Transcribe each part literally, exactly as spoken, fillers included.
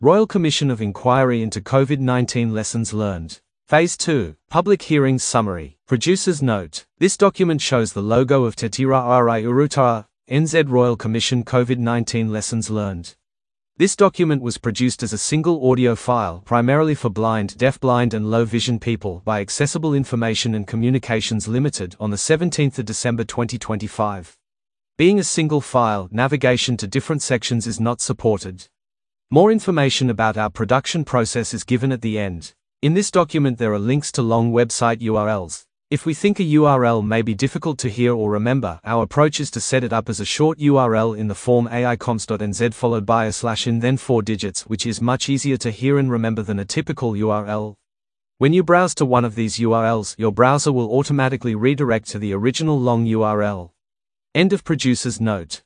Royal Commission of Inquiry into COVID nineteen Lessons Learned. Phase two. Public Hearings Summary. Producer's note. This document shows the logo of Te Tira Rai Urutara, N Z Royal Commission COVID nineteen Lessons Learned. This document was produced as a single audio file primarily for blind, deafblind and low vision people by Accessible Information and Communications Limited on the seventeenth of December twenty twenty-five. Being a single file, navigation to different sections is not supported. More information about our production process is given at the end. In this document there are links to long website U R Ls. If we think a U R L may be difficult to hear or remember, our approach is to set it up as a short U R L in the form A I comps dot N Z followed by a slash and then four digits, which is much easier to hear and remember than a typical U R L. When you browse to one of these U R Ls, your browser will automatically redirect to the original long U R L. End of producer's note.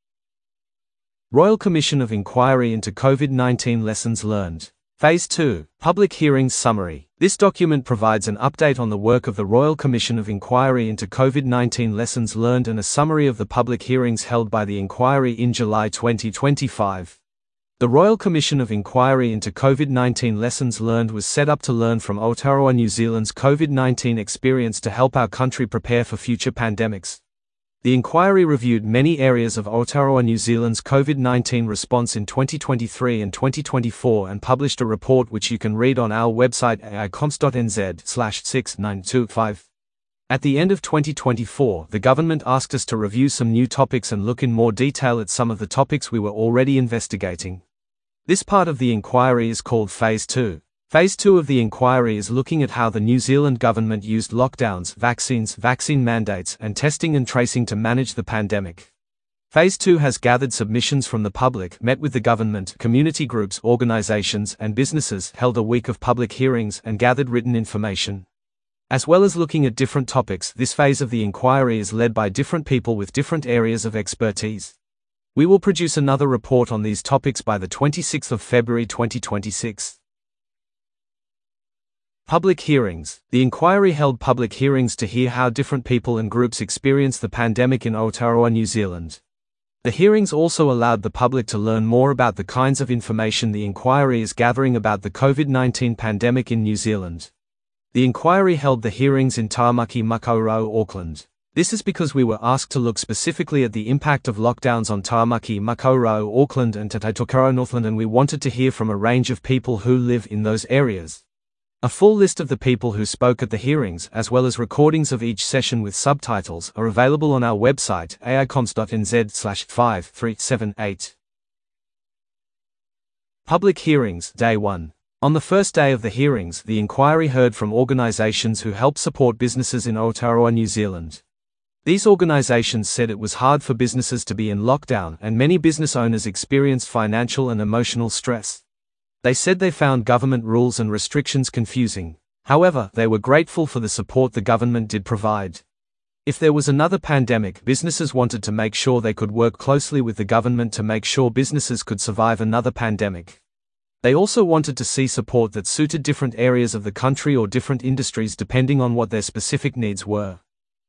Royal Commission of Inquiry into COVID nineteen Lessons Learned. Phase two. Public Hearings Summary. This document provides an update on the work of the Royal Commission of Inquiry into COVID nineteen Lessons Learned and a summary of the public hearings held by the inquiry in July twenty twenty-five. The Royal Commission of Inquiry into COVID nineteen Lessons Learned was set up to learn from Aotearoa New Zealand's COVID nineteen experience to help our country prepare for future pandemics. The inquiry reviewed many areas of Aotearoa New Zealand's COVID nineteen response in twenty twenty-three and twenty twenty-four and published a report which you can read on our website A I comps dot N Z slash six nine two five. At the end of twenty twenty-four, the government asked us to review some new topics and look in more detail at some of the topics we were already investigating. This part of the inquiry is called Phase two. Phase two of the inquiry is looking at how the New Zealand government used lockdowns, vaccines, vaccine mandates, and testing and tracing to manage the pandemic. Phase two has gathered submissions from the public, met with the government, community groups, organizations, and businesses, held a week of public hearings, and gathered written information. As well as looking at different topics, this phase of the inquiry is led by different people with different areas of expertise. We will produce another report on these topics by the twenty-sixth of February twenty twenty-six. Public hearings. The inquiry held public hearings to hear how different people and groups experience the pandemic in Aotearoa, New Zealand. The hearings also allowed the public to learn more about the kinds of information the inquiry is gathering about the COVID nineteen pandemic in New Zealand. The inquiry held the hearings in Taumaki Makaurau, Auckland. This is because we were asked to look specifically at the impact of lockdowns on Taumaki Makaurau, Auckland and Te Taitokoro, Northland, and we wanted to hear from a range of people who live in those areas. A full list of the people who spoke at the hearings, as well as recordings of each session with subtitles, are available on our website A I comps dot N Z slash five three seven eight. Public Hearings, Day one. On the first day of the hearings, the inquiry heard from organisations who help support businesses in Aotearoa, New Zealand. These organisations said it was hard for businesses to be in lockdown and many business owners experienced financial and emotional stress. They said they found government rules and restrictions confusing. However, they were grateful for the support the government did provide. If there was another pandemic, businesses wanted to make sure they could work closely with the government to make sure businesses could survive another pandemic. They also wanted to see support that suited different areas of the country or different industries depending on what their specific needs were.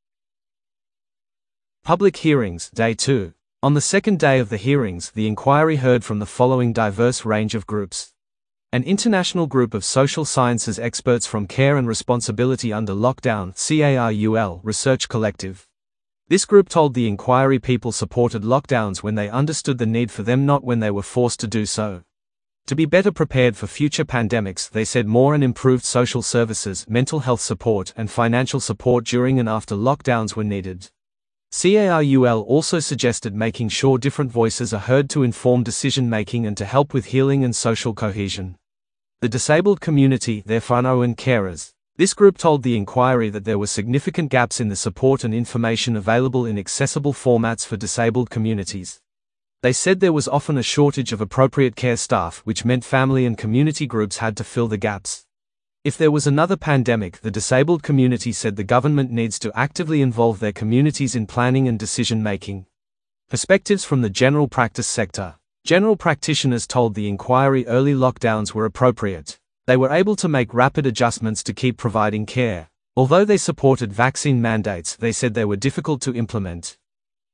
Public Hearings, Day two. On the second day of the hearings, the inquiry heard from the following diverse range of groups. An international group of social sciences experts from Care and Responsibility Under Lockdown (CARUL) Research Collective. This group told the inquiry people supported lockdowns when they understood the need for them, not when they were forced to do so. To be better prepared for future pandemics, they said more and improved social services, mental health support, and financial support during and after lockdowns were needed. CARUL also suggested making sure different voices are heard to inform decision-making and to help with healing and social cohesion. The disabled community, their whānau and carers. This group told the inquiry that there were significant gaps in the support and information available in accessible formats for disabled communities. They said there was often a shortage of appropriate care staff, which meant family and community groups had to fill the gaps. If there was another pandemic, the disabled community said the government needs to actively involve their communities in planning and decision-making. Perspectives from the general practice sector. General practitioners told the inquiry early lockdowns were appropriate. They were able to make rapid adjustments to keep providing care. Although they supported vaccine mandates, they said they were difficult to implement.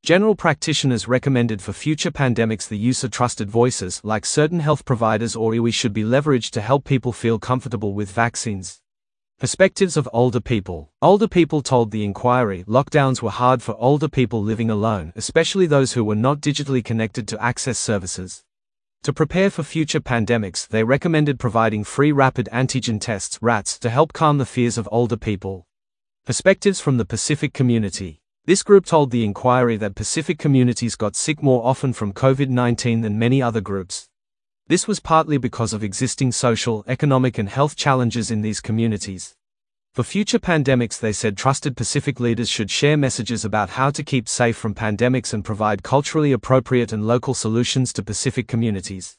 General practitioners recommended for future pandemics the use of trusted voices like certain health providers or I W I should be leveraged to help people feel comfortable with vaccines. Perspectives of older people. Older people told the inquiry lockdowns were hard for older people living alone, especially those who were not digitally connected to access services. To prepare for future pandemics, they recommended providing free rapid antigen tests (R A Ts) to help calm the fears of older people. Perspectives from the Pacific community. This group told the inquiry that Pacific communities got sick more often from COVID nineteen than many other groups. This was partly because of existing social, economic and health challenges in these communities. For future pandemics, they said trusted Pacific leaders should share messages about how to keep safe from pandemics and provide culturally appropriate and local solutions to Pacific communities.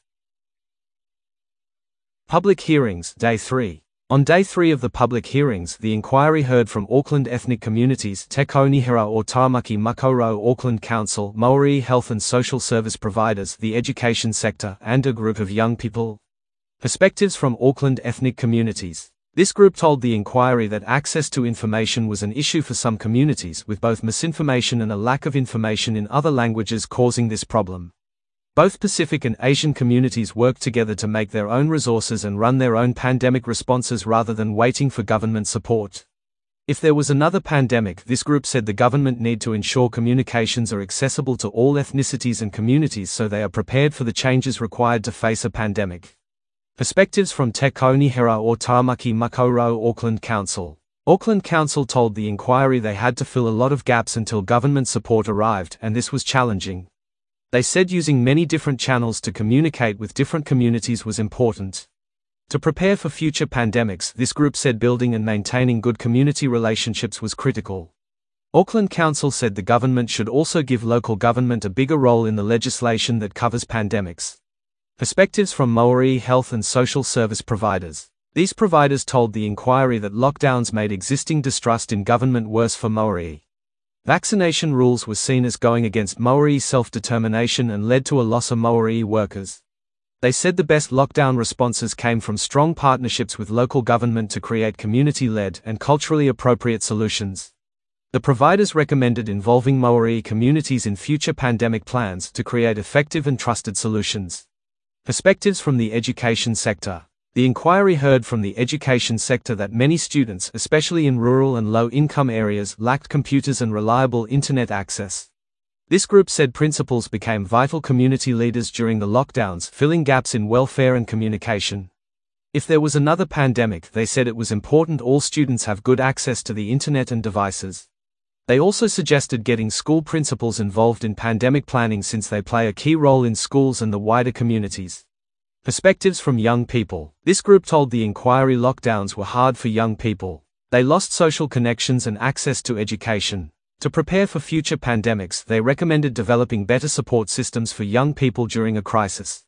Public hearings, Day three. On Day three of the public hearings, the inquiry heard from Auckland ethnic communities, Te Kaunihera o Taumaki Makaurau Auckland Council, Maori health and social service providers, the education sector, and a group of young people. Perspectives from Auckland ethnic communities. This group told the inquiry that access to information was an issue for some communities, with both misinformation and a lack of information in other languages causing this problem. Both Pacific and Asian communities work together to make their own resources and run their own pandemic responses rather than waiting for government support. If there was another pandemic, this group said the government need to ensure communications are accessible to all ethnicities and communities so they are prepared for the changes required to face a pandemic. Perspectives from Te Kaunihera o Taumaki Makaurau Auckland Council. Auckland Council told the inquiry they had to fill a lot of gaps until government support arrived, and this was challenging. They said using many different channels to communicate with different communities was important. To prepare for future pandemics, this group said building and maintaining good community relationships was critical. Auckland Council said the government should also give local government a bigger role in the legislation that covers pandemics. Perspectives from Maori health and social service providers. These providers told the inquiry that lockdowns made existing distrust in government worse for Maori. Vaccination rules were seen as going against Maori self-determination and led to a loss of Maori workers. They said the best lockdown responses came from strong partnerships with local government to create community-led and culturally appropriate solutions. The providers recommended involving Maori communities in future pandemic plans to create effective and trusted solutions. Perspectives from the education sector. The inquiry heard from the education sector that many students, especially in rural and low-income areas, lacked computers and reliable internet access. This group said principals became vital community leaders during the lockdowns, filling gaps in welfare and communication. If there was another pandemic, they said it was important all students have good access to the internet and devices. They also suggested getting school principals involved in pandemic planning since they play a key role in schools and the wider communities. Perspectives from young people. This group told the inquiry lockdowns were hard for young people. They lost social connections and access to education. To prepare for future pandemics, they recommended developing better support systems for young people during a crisis.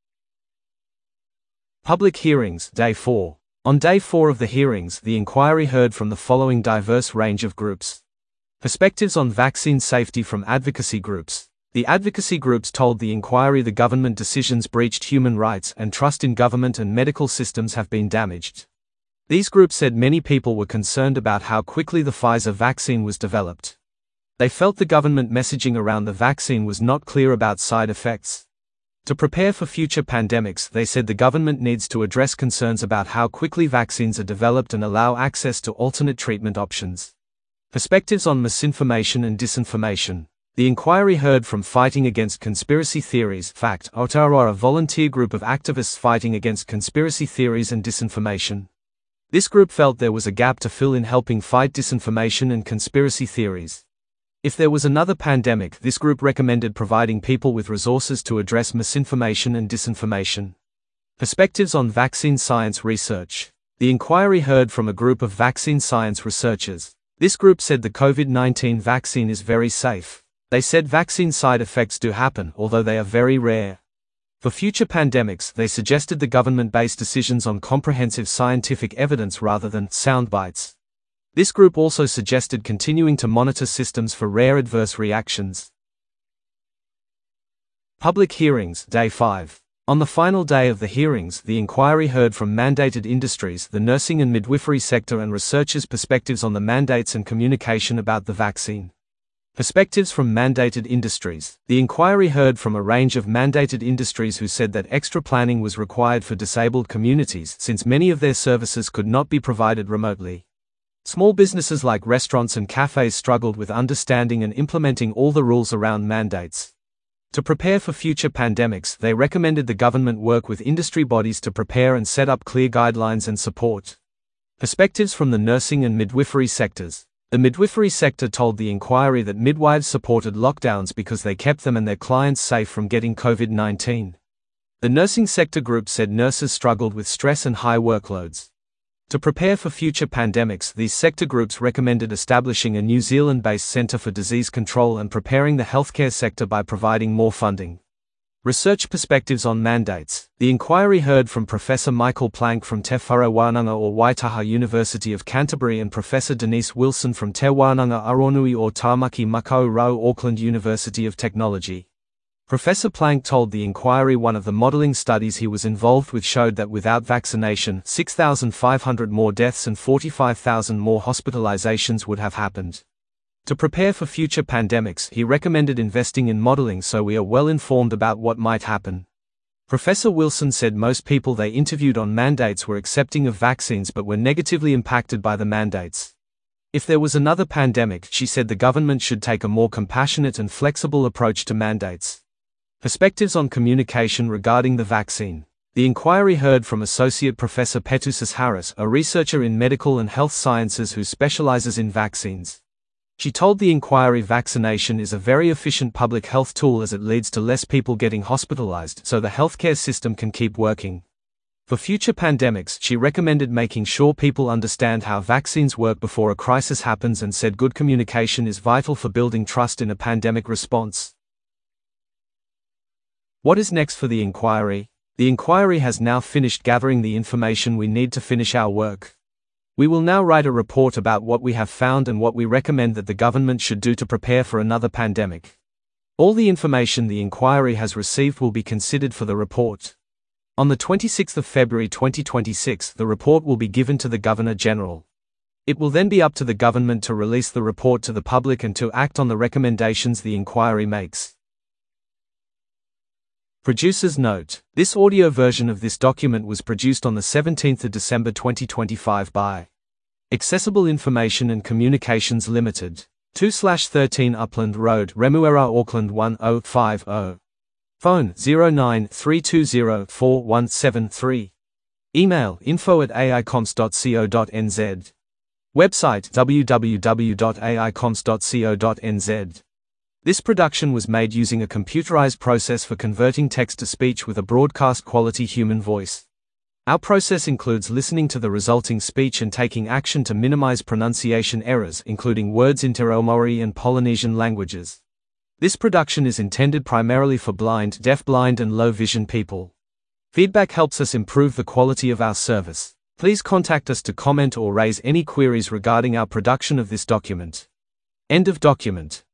Public hearings, Day four. On Day four of the hearings, the inquiry heard from the following diverse range of groups. Perspectives on vaccine safety from advocacy groups. The advocacy groups told the inquiry the government decisions breached human rights and trust in government and medical systems have been damaged. These groups said many people were concerned about how quickly the Pfizer vaccine was developed. They felt the government messaging around the vaccine was not clear about side effects. To prepare for future pandemics, they said the government needs to address concerns about how quickly vaccines are developed and allow access to alternate treatment options. Perspectives on misinformation and disinformation. The inquiry heard from Fighting Against Conspiracy Theories, FACT, Aotearoa, a volunteer group of activists fighting against conspiracy theories and disinformation. This group felt there was a gap to fill in helping fight disinformation and conspiracy theories. If there was another pandemic, this group recommended providing people with resources to address misinformation and disinformation. Perspectives on vaccine science research. The inquiry heard from a group of vaccine science researchers. This group said the COVID nineteen vaccine is very safe. They said vaccine side effects do happen, although they are very rare. For future pandemics, they suggested the government base decisions on comprehensive scientific evidence rather than sound bites. This group also suggested continuing to monitor systems for rare adverse reactions. Public hearings, Day five. On the final day of the hearings, the inquiry heard from mandated industries, the nursing and midwifery sector, and researchers' perspectives on the mandates and communication about the vaccine. Perspectives from mandated industries. The inquiry heard from a range of mandated industries who said that extra planning was required for disabled communities since many of their services could not be provided remotely. Small businesses like restaurants and cafes struggled with understanding and implementing all the rules around mandates. To prepare for future pandemics, they recommended the government work with industry bodies to prepare and set up clear guidelines and support. Perspectives from the nursing and midwifery sectors. The midwifery sector told the inquiry that midwives supported lockdowns because they kept them and their clients safe from getting COVID nineteen. The nursing sector group said nurses struggled with stress and high workloads. To prepare for future pandemics, these sector groups recommended establishing a New Zealand-based Centre for Disease Control and preparing the healthcare sector by providing more funding. Research perspectives on mandates. The inquiry heard from Professor Michael Plank from Te Whare Wānanga or Waitaha University of Canterbury and Professor Denise Wilson from Te Wānanga Aronui or Tāmaki Makau Rau Auckland University of Technology. Professor Plank told the inquiry one of the modelling studies he was involved with showed that without vaccination, six thousand five hundred more deaths and forty-five thousand more hospitalizations would have happened. To prepare for future pandemics, he recommended investing in modeling so we are well informed about what might happen. Professor Wilson said most people they interviewed on mandates were accepting of vaccines but were negatively impacted by the mandates. If there was another pandemic, she said the government should take a more compassionate and flexible approach to mandates. Perspectives on communication regarding the vaccine. The inquiry heard from Associate Professor Petusis Harris, a researcher in medical and health sciences who specializes in vaccines. She told the inquiry vaccination is a very efficient public health tool as it leads to less people getting hospitalized so the healthcare system can keep working. For future pandemics, she recommended making sure people understand how vaccines work before a crisis happens and said good communication is vital for building trust in a pandemic response. What is next for the inquiry? The inquiry has now finished gathering the information we need to finish our work. We will now write a report about what we have found and what we recommend that the government should do to prepare for another pandemic. All the information the inquiry has received will be considered for the report. On the twenty-sixth of February twenty twenty-six, the report will be given to the Governor-General. It will then be up to the government to release the report to the public and to act on the recommendations the inquiry makes. Producer's note: this audio version of this document was produced on the seventeenth of December twenty twenty-five by Accessible Information and Communications Limited, two thirteen Upland Road, Remuera, Auckland one oh five oh. Phone zero nine three two zero four one seven three. Email info at a i coms dot co dot n z. Website w w w dot a i coms dot co dot n z. This production was made using a computerized process for converting text to speech with a broadcast quality human voice. Our process includes listening to the resulting speech and taking action to minimize pronunciation errors, including words in Te Reo Maori and Polynesian languages. This production is intended primarily for blind, deaf-blind and low-vision people. Feedback helps us improve the quality of our service. Please contact us to comment or raise any queries regarding our production of this document. End of document.